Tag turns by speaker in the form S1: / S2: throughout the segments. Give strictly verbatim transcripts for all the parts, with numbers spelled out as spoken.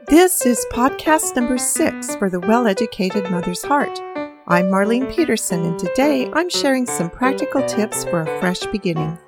S1: This is podcast number six for the Well-Educated Mother's Heart. I'm Marlene Peterson, and today I'm sharing some practical tips for a fresh beginning.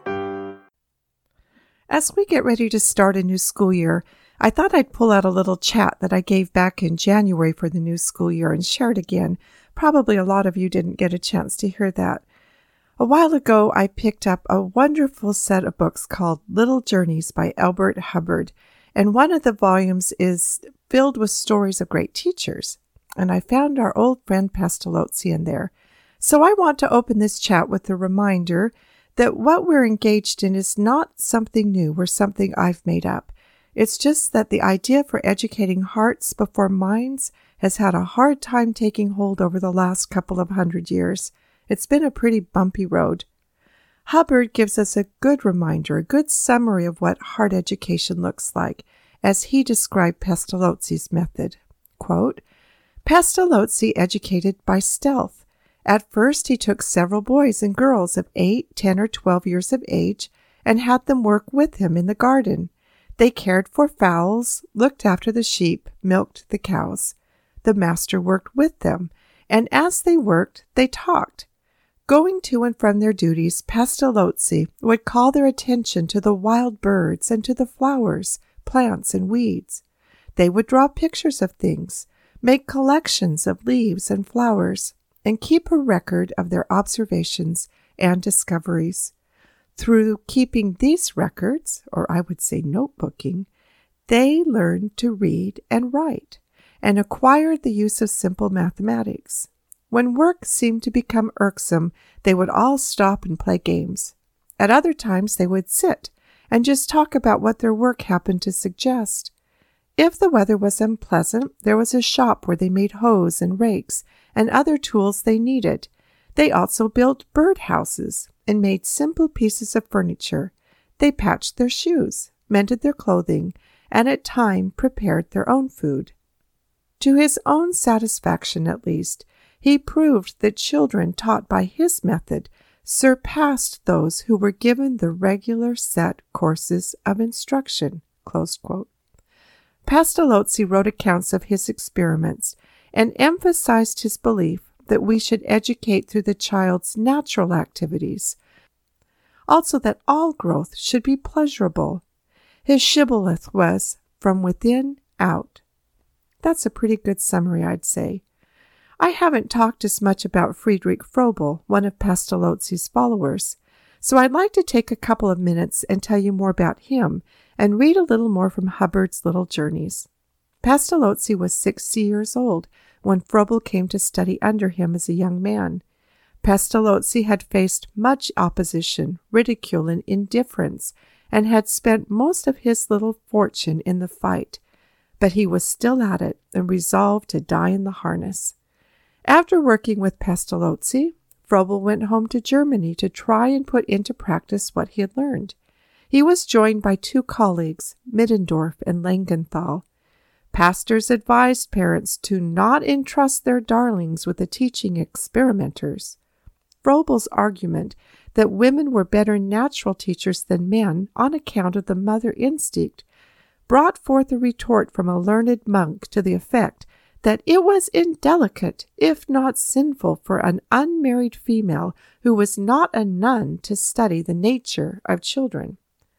S1: As we get ready to start a new school year, I thought I'd pull out a little chat that I gave back in January for the new school year and share it again. Probably a lot of you didn't get a chance to hear that. A while ago, I picked up a wonderful set of books called Little Journeys by Elbert Hubbard, and one of the volumes is filled with stories of great teachers. And I found our old friend Pestalozzi in there. So I want to open this chat with a reminder that what we're engaged in is not something new or something I've made up. It's just that the idea for educating hearts before minds has had a hard time taking hold over the last couple of hundred years. It's been a pretty bumpy road. Hubbard gives us a good reminder, a good summary of what heart education looks like, as he described Pestalozzi's method. Quote, Pestalozzi educated by stealth. At first he took several boys and girls of eight, ten, or twelve years of age and had them work with him in the garden. They cared for fowls, looked after the sheep, milked the cows. The master worked with them, and as they worked, they talked. Going to and from their duties, Pestalozzi would call their attention to the wild birds and to the flowers, plants, and weeds. They would draw pictures of things, make collections of leaves and flowers, and keep a record of their observations and discoveries. Through keeping these records, or I would say notebooking, they learned to read and write, and acquired the use of simple mathematics. When work seemed to become irksome, they would all stop and play games. At other times, they would sit and just talk about what their work happened to suggest. If the weather was unpleasant, there was a shop where they made hoes and rakes and other tools they needed. They also built bird houses and made simple pieces of furniture. They patched their shoes, mended their clothing, and at times prepared their own food. To his own satisfaction, at least, he proved that children taught by his method surpassed those who were given the regular set courses of instruction. Close quote. Pestalozzi wrote accounts of his experiments and emphasized his belief that we should educate through the child's natural activities. Also that all growth should be pleasurable. His shibboleth was, from within out. That's a pretty good summary, I'd say. I haven't talked as much about Friedrich Froebel, one of Pestalozzi's followers, so I'd like to take a couple of minutes and tell you more about him and read a little more from Hubbard's Little Journeys. Pestalozzi was sixty years old when Froebel came to study under him as a young man. Pestalozzi had faced much opposition, ridicule, and indifference, and had spent most of his little fortune in the fight, but he was still at it and resolved to die in the harness. After working with Pestalozzi, Froebel went home to Germany to try and put into practice what he had learned. He was joined by two colleagues, Middendorf and Langenthal. Pastors advised parents to not entrust their darlings with the teaching experimenters. Froebel's argument that women were better natural teachers than men on account of the mother instinct brought forth a retort from a learned monk to the effect that it was indelicate, if not sinful, for an unmarried female who was not a nun to study the nature of children.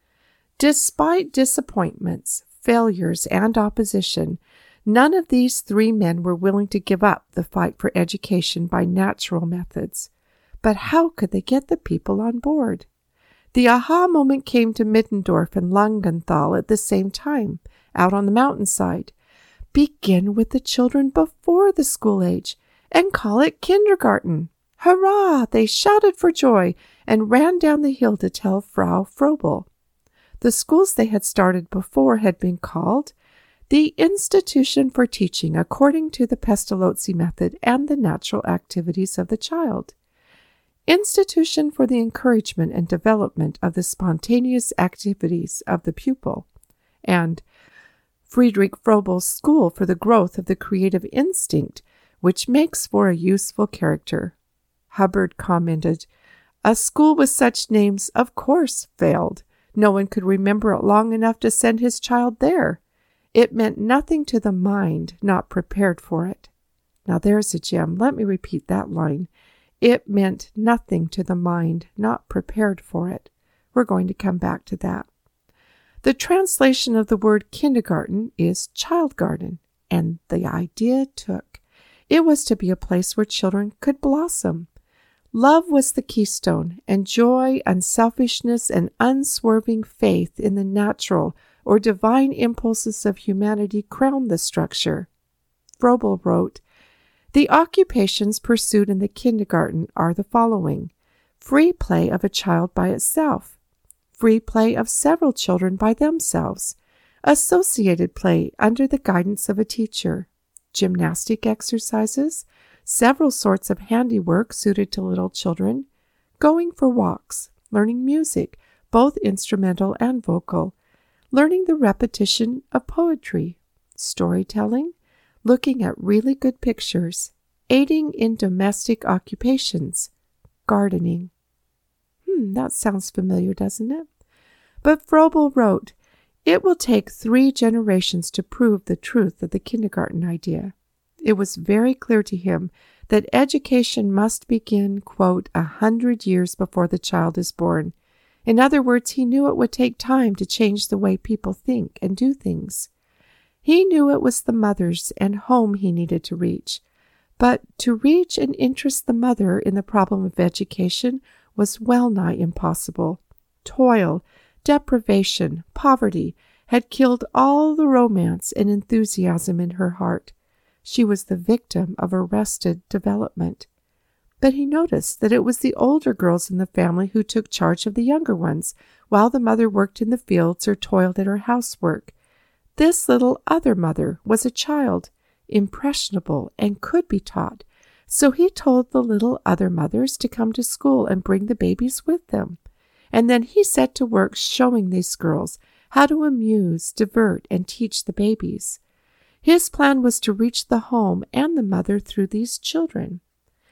S1: Despite disappointments, failures, and opposition, none of these three men were willing to give up the fight for education by natural methods. But how could they get the people on board? The aha moment came to Middendorf and Langenthal at the same time, out on the mountainside. Begin with the children before the school age and call it kindergarten. Hurrah! They shouted for joy and ran down the hill to tell Frau Froebel. The schools they had started before had been called the Institution for Teaching according to the Pestalozzi method and the natural activities of the child. Institution for the encouragement and development of the spontaneous activities of the pupil, and Friedrich Froebel's School for the Growth of the Creative Instinct, which makes for a useful character. Hubbard commented, "A school with such names, of course, failed. No one could remember it long enough to send his child there. It meant nothing to the mind not prepared for it. Now there's a gem. Let me repeat that line. It meant nothing to the mind not prepared for it. We're going to come back to that. The translation of the word kindergarten is child garden, and the idea took. It was to be a place where children could blossom. Love was the keystone, and joy, unselfishness, and unswerving faith in the natural or divine impulses of humanity crowned the structure. Froebel wrote, "The occupations pursued in the kindergarten are the following: free play of a child by itself, free play of several children by themselves, associated play under the guidance of a teacher, gymnastic exercises, several sorts of handiwork suited to little children, going for walks, learning music, both instrumental and vocal, learning the repetition of poetry, storytelling, looking at really good pictures, aiding in domestic occupations, gardening." Hmm, that sounds familiar, doesn't it? But Froebel wrote, "It will take three generations to prove the truth of the kindergarten idea." It was very clear to him that education must begin, quote, a hundred years before the child is born. In other words, he knew it would take time to change the way people think and do things. He knew it was the mothers and home he needed to reach. But to reach and interest the mother in the problem of education was well nigh impossible. Toil, deprivation, poverty had killed all the romance and enthusiasm in her heart. She was the victim of arrested development. But he noticed that it was the older girls in the family who took charge of the younger ones, while the mother worked in the fields or toiled at her housework. This little other mother was a child, impressionable, and could be taught. So he told the little other mothers to come to school and bring the babies with them. And then he set to work showing these girls how to amuse, divert, and teach the babies. His plan was to reach the home and the mother through these children.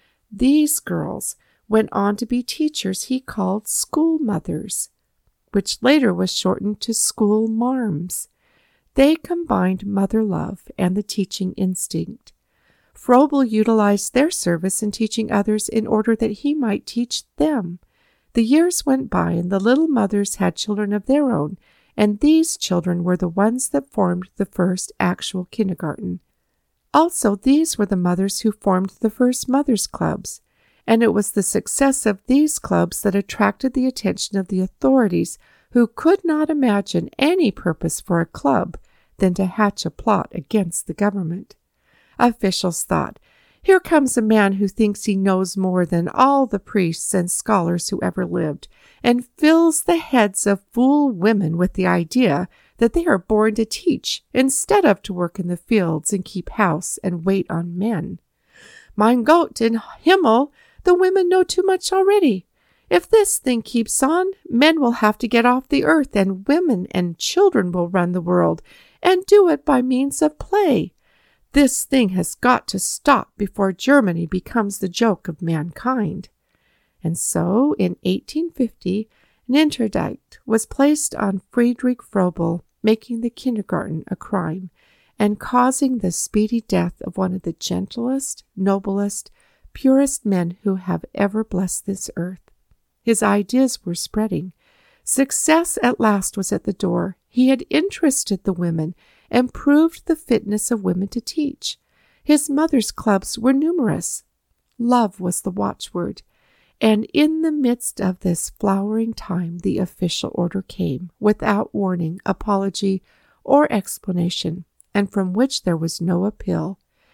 S1: These girls went on to be teachers he called school mothers, which later was shortened to school marms. They combined mother love and the teaching instinct. Froebel utilized their service in teaching others in order that he might teach them. The years went by, and the little mothers had children of their own, and these children were the ones that formed the first actual kindergarten. Also, these were the mothers who formed the first mothers' clubs, and it was the success of these clubs that attracted the attention of the authorities, who could not imagine any purpose for a club than to hatch a plot against the government. Officials thought, "Here comes a man who thinks he knows more than all the priests and scholars who ever lived, and fills the heads of fool women with the idea that they are born to teach instead of to work in the fields and keep house and wait on men. Mein Gott in Himmel, the women know too much already. If this thing keeps on, men will have to get off the earth, and women and children will run the world, and do it by means of play. This thing has got to stop before Germany becomes the joke of mankind." And so, in eighteen fifty, an interdict was placed on Friedrich Froebel, making the kindergarten a crime, and causing the speedy death of one of the gentlest, noblest, purest men who have ever blessed this earth. His ideas were spreading. Success at last was at the door. He had interested the women and proved the fitness of women to teach. His mother's clubs were numerous. Love was the watchword. And in the midst of this flowering time, the official order came, without warning, apology, or explanation, and from which there was no appeal.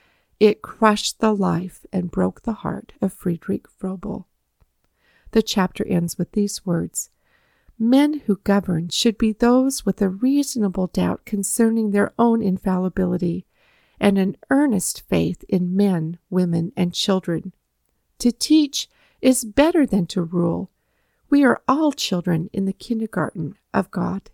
S1: It crushed the life and broke the heart of Friedrich Froebel. The chapter ends with these words: "Men who govern should be those with a reasonable doubt concerning their own infallibility, and an earnest faith in men, women, and children. To teach is better than to rule. We are all children in the kindergarten of God."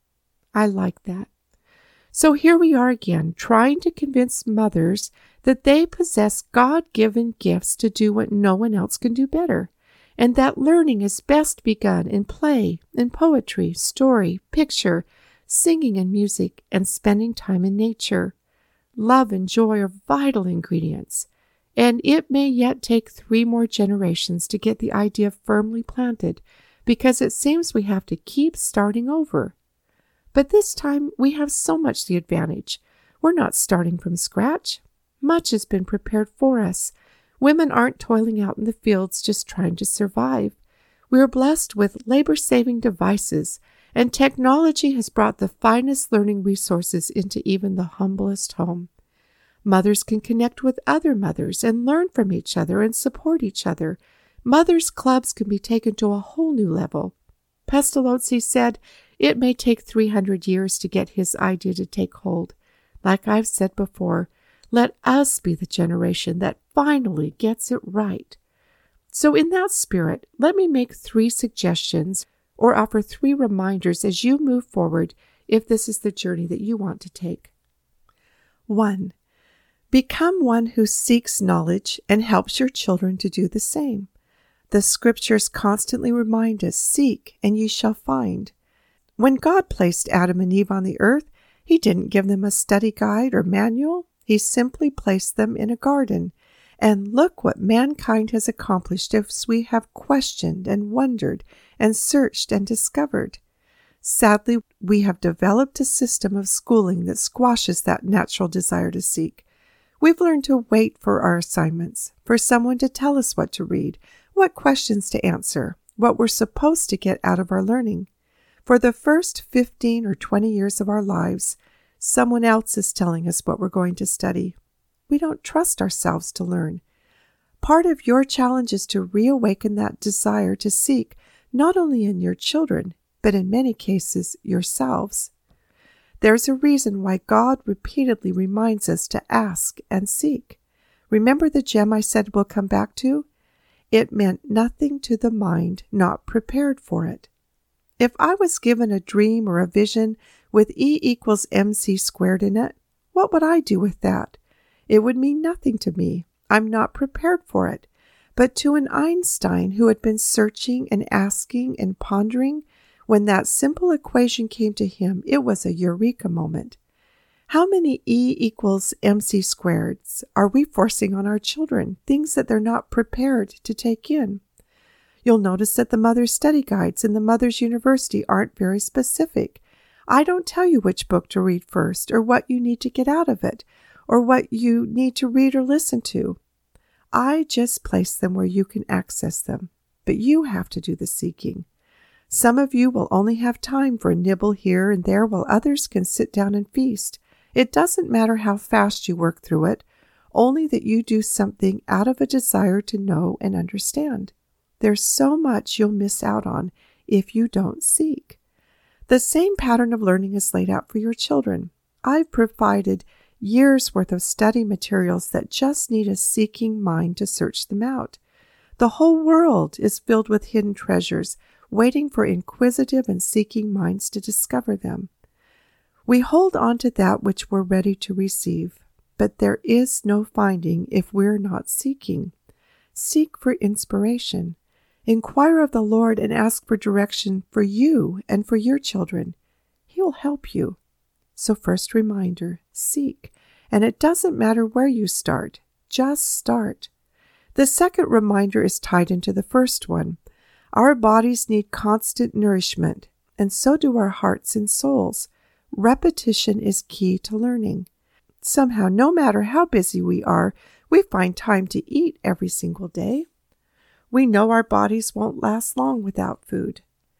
S1: I like that. So here we are again, trying to convince mothers that they possess God-given gifts to do what no one else can do better, and that learning is best begun in play, in poetry, story, picture, Singing and music and spending time in nature. Love and joy are vital ingredients, and it may yet take three more generations to get the idea firmly planted, because it seems we have to keep starting over. But this time we have so much the advantage. We're not starting from scratch. Much has been prepared for us. Women aren't toiling out in the fields just trying to survive. We are blessed with labor-saving devices, and technology has brought the finest learning resources into even the humblest home. Mothers can connect with other mothers and learn from each other and support each other. Mothers' clubs can be taken to a whole new level. Pestalozzi said it may take three hundred years to get his idea to take hold. Like I've said before, let us be the generation that finally gets it right. So in that spirit, let me make three suggestions or offer three reminders as you move forward if this is the journey that you want to take. One, become one who seeks knowledge and helps your children to do the same. The scriptures constantly remind us, seek and ye shall find. When God placed Adam and Eve on the earth, he didn't give them a study guide or manual. He simply placed them in a garden. And look what mankind has accomplished as we have questioned and wondered and searched and discovered. Sadly, we have developed a system of schooling that squashes that natural desire to seek. We've learned to wait for our assignments, for someone to tell us what to read, what questions to answer, what we're supposed to get out of our learning. For the first fifteen or twenty years of our lives, someone else is telling us what we're going to study. We don't trust ourselves to learn. Part of your challenge is to reawaken that desire to seek, not only in your children, but in many cases yourselves. There's a reason why God repeatedly reminds us to ask and seek. Remember the gem I said we'll come back to? It meant nothing to the mind not prepared for it. If I was given a dream or a vision with E equals mc squared in it, what would I do with that? It would mean nothing to me. I'm not prepared for it. But to an Einstein who had been searching and asking and pondering, when that simple equation came to him, it was a eureka moment. How many E equals mc squareds are we forcing on our children, things that they're not prepared to take in? You'll notice that the Mother's Study Guides in the Mother's University aren't very specific. I don't tell you which book to read first, or what you need to get out of it, or what you need to read or listen to. I just place them where you can access them, but you have to do the seeking. Some of you will only have time for a nibble here and there, while others can sit down and feast. It doesn't matter how fast you work through it, only that you do something out of a desire to know and understand. There's so much you'll miss out on if you don't seek. The same pattern of learning is laid out for your children. I've provided years' worth of study materials that just need a seeking mind to search them out. The whole world is filled with hidden treasures, waiting for inquisitive and seeking minds to discover them. We hold on to that which we're ready to receive, but there is no finding if we're not seeking. Seek for inspiration. Inquire of the Lord and ask for direction for you and for your children. He will help you. So first reminder, seek. And it doesn't matter where you start. Just start. The second reminder is tied into the first one. Our bodies need constant nourishment, and so do our hearts and souls. Repetition is key to learning. Somehow, no matter how busy we are, we find time to eat every single day. We know our bodies won't last long without food.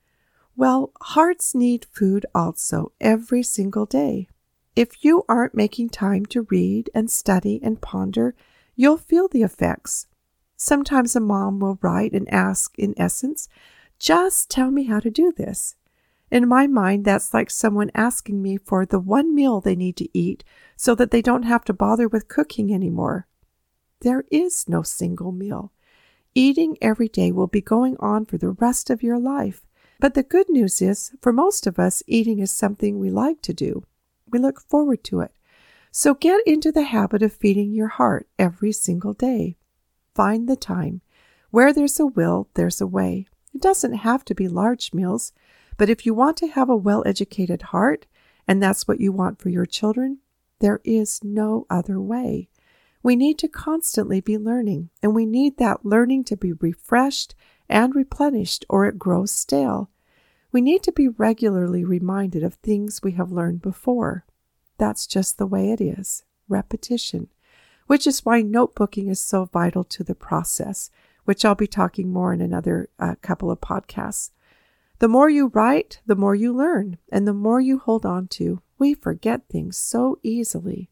S1: Well, hearts need food also every single day. If you aren't making time to read and study and ponder, you'll feel the effects. Sometimes a mom will write and ask, in essence, just tell me how to do this. In my mind, that's like someone asking me for the one meal they need to eat so that they don't have to bother with cooking anymore. There is no single meal. Eating every day will be going on for the rest of your life. But the good news is, for most of us, eating is something we like to do. We look forward to it. So get into the habit of feeding your heart every single day. Find the time. Where there's a will, there's a way. It doesn't have to be large meals, but if you want to have a well-educated heart, and that's what you want for your children, there is no other way. We need to constantly be learning, and we need that learning to be refreshed and replenished, or it grows stale. We need to be regularly reminded of things we have learned before. That's just the way it is. Repetition. Which is why notebooking is so vital to the process, which I'll be talking more in another uh, couple of podcasts. The more you write, the more you learn, and the more you hold on to. We forget things so easily.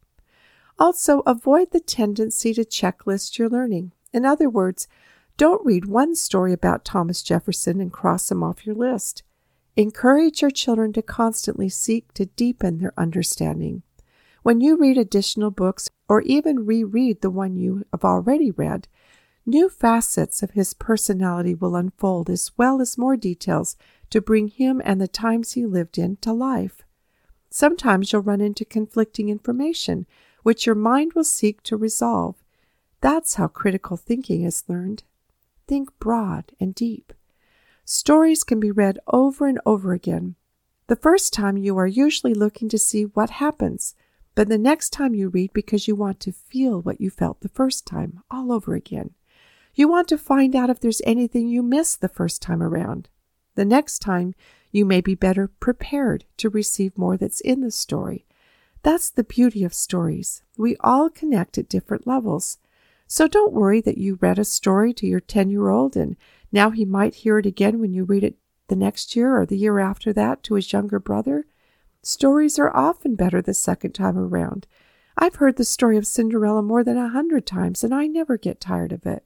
S1: Also, avoid the tendency to checklist your learning. In other words, don't read one story about Thomas Jefferson and cross him off your list. Encourage your children to constantly seek to deepen their understanding. When you read additional books, or even reread the one you have already read, new facets of his personality will unfold, as well as more details to bring him and the times he lived in to life. Sometimes you'll run into conflicting information, which your mind will seek to resolve. That's how critical thinking is learned. Think broad and deep. Stories can be read over and over again. The first time you are usually looking to see what happens, but the next time you read because you want to feel what you felt the first time all over again. You want to find out if there's anything you missed the first time around. The next time, you may be better prepared to receive more that's in the story. That's the beauty of stories. We all connect at different levels. So don't worry that you read a story to your ten-year-old and now he might hear it again when you read it the next year or the year after that to his younger brother. Stories are often better the second time around. I've heard the story of Cinderella more than a hundred times, and I never get tired of it.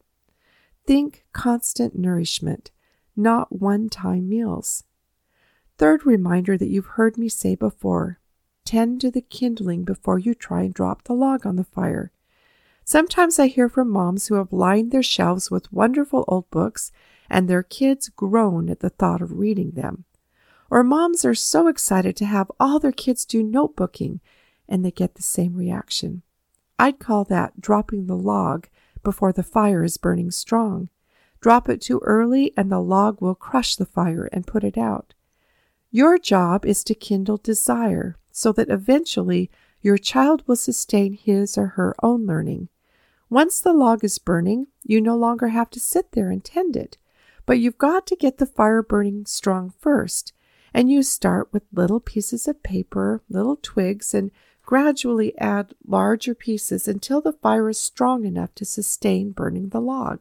S1: Think constant nourishment, not one-time meals. Third reminder that you've heard me say before, tend to the kindling before you try and drop the log on the fire. Sometimes I hear from moms who have lined their shelves with wonderful old books, and their kids groan at the thought of reading them. Or moms are so excited to have all their kids do notebooking, and they get the same reaction. I'd call that dropping the log before the fire is burning strong. Drop it too early, and the log will crush the fire and put it out. Your job is to kindle desire, so that eventually your child will sustain his or her own learning. Once the log is burning, you no longer have to sit there and tend it, but you've got to get the fire burning strong first. And you start with little pieces of paper, little twigs, and gradually add larger pieces until the fire is strong enough to sustain burning the log.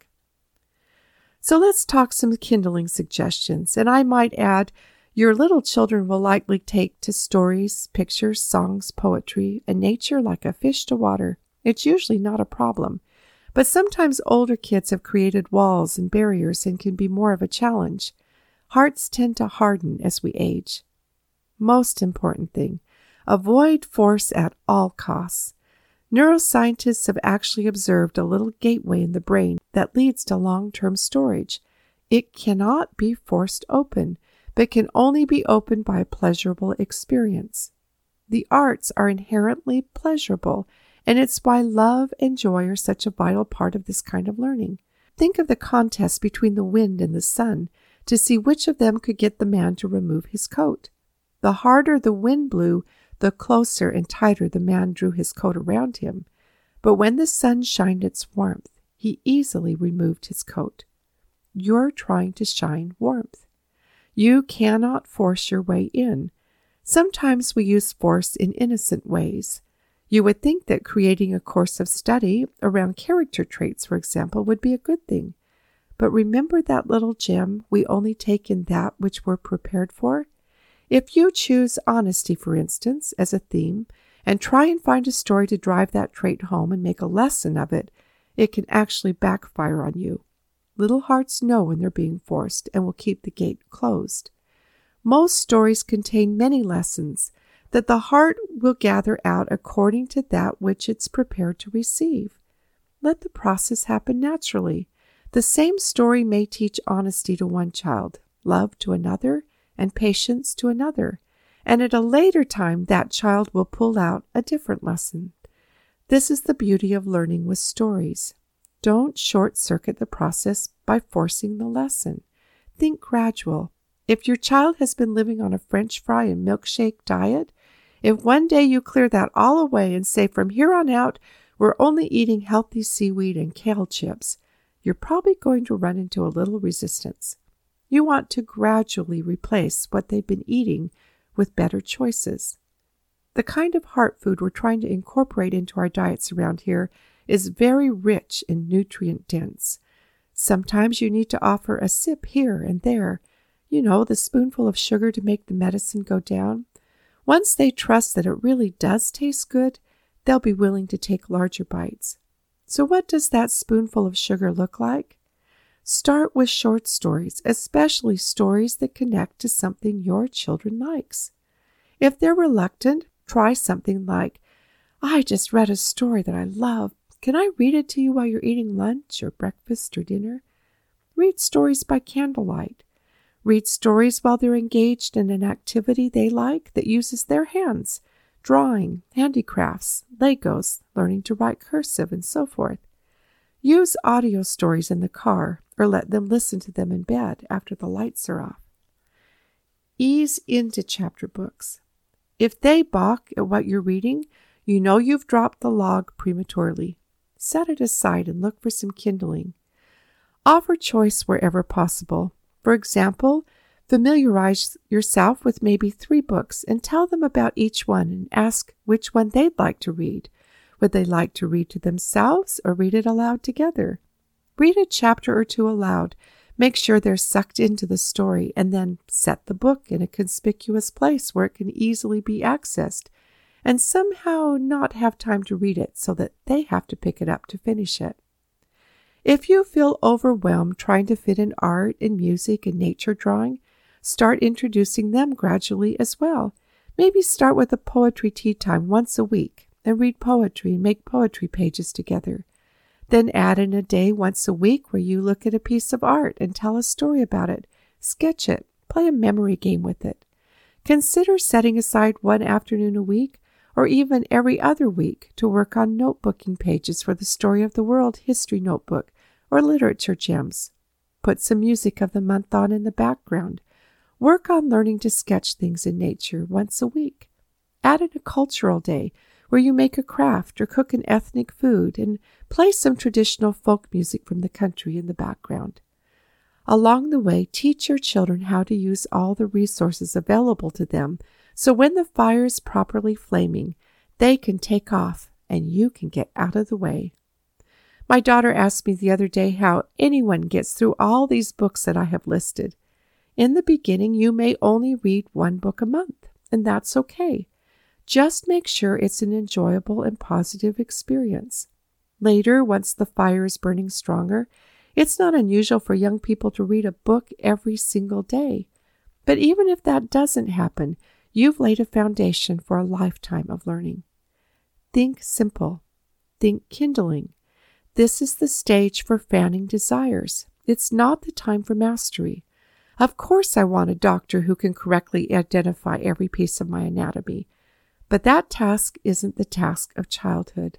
S1: So let's talk some kindling suggestions, and I might add, your little children will likely take to stories, pictures, songs, poetry, and nature like a fish to water. It's usually not a problem, but sometimes older kids have created walls and barriers and can be more of a challenge. Hearts tend to harden as we age. Most important thing, avoid force at all costs. Neuroscientists have actually observed a little gateway in the brain that leads to long-term storage. It cannot be forced open, but can only be opened by a pleasurable experience. The arts are inherently pleasurable, and it's why love and joy are such a vital part of this kind of learning. Think of the contest between the wind and the sun to see which of them could get the man to remove his coat. The harder the wind blew, the closer and tighter the man drew his coat around him. But when the sun shined its warmth, he easily removed his coat. You're trying to shine warmth. You cannot force your way in. Sometimes we use force in innocent ways. You would think that creating a course of study around character traits, for example, would be a good thing. But remember that little gem, we only take in that which we're prepared for? If you choose honesty, for instance, as a theme, and try and find a story to drive that trait home and make a lesson of it, it can actually backfire on you. Little hearts know when they're being forced and will keep the gate closed. Most stories contain many lessons that the heart will gather out according to that which it's prepared to receive. Let the process happen naturally. The same story may teach honesty to one child, love to another, and patience to another, and at a later time that child will pull out a different lesson. This is the beauty of learning with stories. Don't short-circuit the process by forcing the lesson. Think gradual. If your child has been living on a French fry and milkshake diet, If one day you clear that all away and say from here on out, we're only eating healthy seaweed and kale chips, you're probably going to run into a little resistance. You want to gradually replace what they've been eating with better choices. The kind of heart food we're trying to incorporate into our diets around here is very rich and nutrient dense. Sometimes you need to offer a sip here and there, you know, the spoonful of sugar to make the medicine go down. Once they trust that it really does taste good, they'll be willing to take larger bites. So what does that spoonful of sugar look like? Start with short stories, especially stories that connect to something your children likes. If they're reluctant, try something like, I just read a story that I love. Can I read it to you while you're eating lunch or breakfast or dinner? Read stories by candlelight. Read stories while they're engaged in an activity they like that uses their hands, drawing, handicrafts, Legos, learning to write cursive, and so forth. Use audio stories in the car or let them listen to them in bed after the lights are off. Ease into chapter books. If they balk at what you're reading, you know you've dropped the log prematurely. Set it aside and look for some kindling. Offer choice wherever possible. For example, familiarize yourself with maybe three books and tell them about each one and ask which one they'd like to read. Would they like to read to themselves or read it aloud together? Read a chapter or two aloud. Make sure they're sucked into the story and then set the book in a conspicuous place where it can easily be accessed and somehow not have time to read it so that they have to pick it up to finish it. If you feel overwhelmed trying to fit in art and music and nature drawing, start introducing them gradually as well. Maybe start with a poetry tea time once a week and read poetry and make poetry pages together. Then add in a day once a week where you look at a piece of art and tell a story about it, sketch it, play a memory game with it. Consider setting aside one afternoon a week or even every other week to work on notebooking pages for the Story of the World History Notebook or Literature Gems. Put some music of the month on in the background. Work on learning to sketch things in nature once a week. Add in a cultural day where you make a craft or cook an ethnic food and play some traditional folk music from the country in the background. Along the way, teach your children how to use all the resources available to them so when the fire is properly flaming, they can take off and you can get out of the way. My daughter asked me the other day how anyone gets through all these books that I have listed. In the beginning, you may only read one book a month, and that's okay. Just make sure it's an enjoyable and positive experience. Later, once the fire is burning stronger, it's not unusual for young people to read a book every single day. But even if that doesn't happen, you've laid a foundation for a lifetime of learning. Think simple. Think kindling. This is the stage for fanning desires. It's not the time for mastery. Of course I want a doctor who can correctly identify every piece of my anatomy, but that task isn't the task of childhood.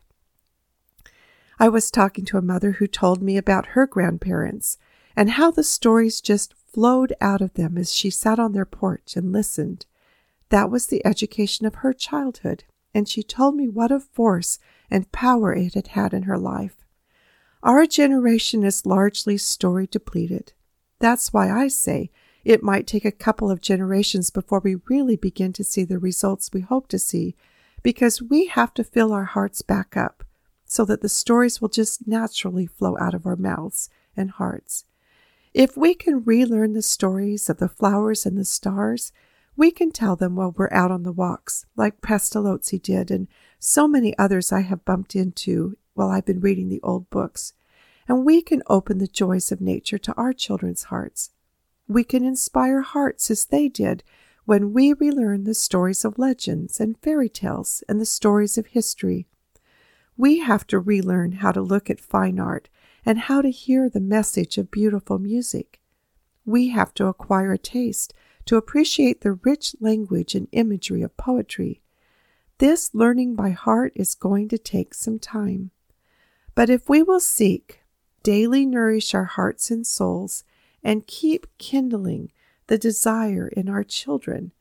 S1: I was talking to a mother who told me about her grandparents and how the stories just flowed out of them as she sat on their porch and listened. That was the education of her childhood, and she told me what a force and power it had had in her life. Our generation is largely story depleted. That's why I say it might take a couple of generations before we really begin to see the results we hope to see, because we have to fill our hearts back up so that the stories will just naturally flow out of our mouths and hearts. If we can relearn the stories of the flowers and the stars, we can tell them while we're out on the walks, like Pestalozzi did and so many others I have bumped into while I've been reading the old books. And we can open the joys of nature to our children's hearts. We can inspire hearts as they did when we relearn the stories of legends and fairy tales and the stories of history. We have to relearn how to look at fine art and how to hear the message of beautiful music. We have to acquire a taste to appreciate the rich language and imagery of poetry. This learning by heart is going to take some time. But if we will seek, daily nourish our hearts and souls, and keep kindling the desire in our children,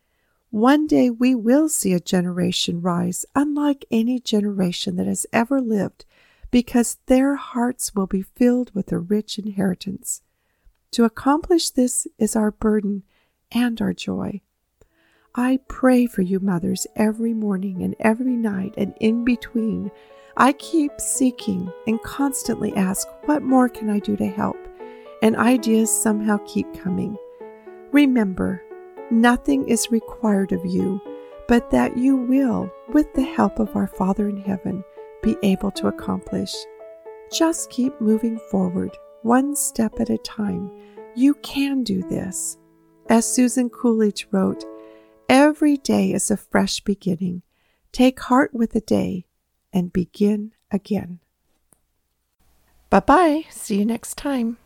S1: One day we will see a generation rise unlike any generation that has ever lived, because their hearts will be filled with a rich inheritance. To accomplish this is our burden and our joy. I pray for you mothers every morning and every night, and in between, I keep seeking and constantly ask, what more can I do to help? And ideas somehow keep coming. Remember, nothing is required of you, but that you will, with the help of our Father in heaven, be able to accomplish. Just keep moving forward, one step at a time. You can do this. As Susan Coolidge wrote, every day is a fresh beginning. Take heart with the day and begin again. Bye-bye. See you next time.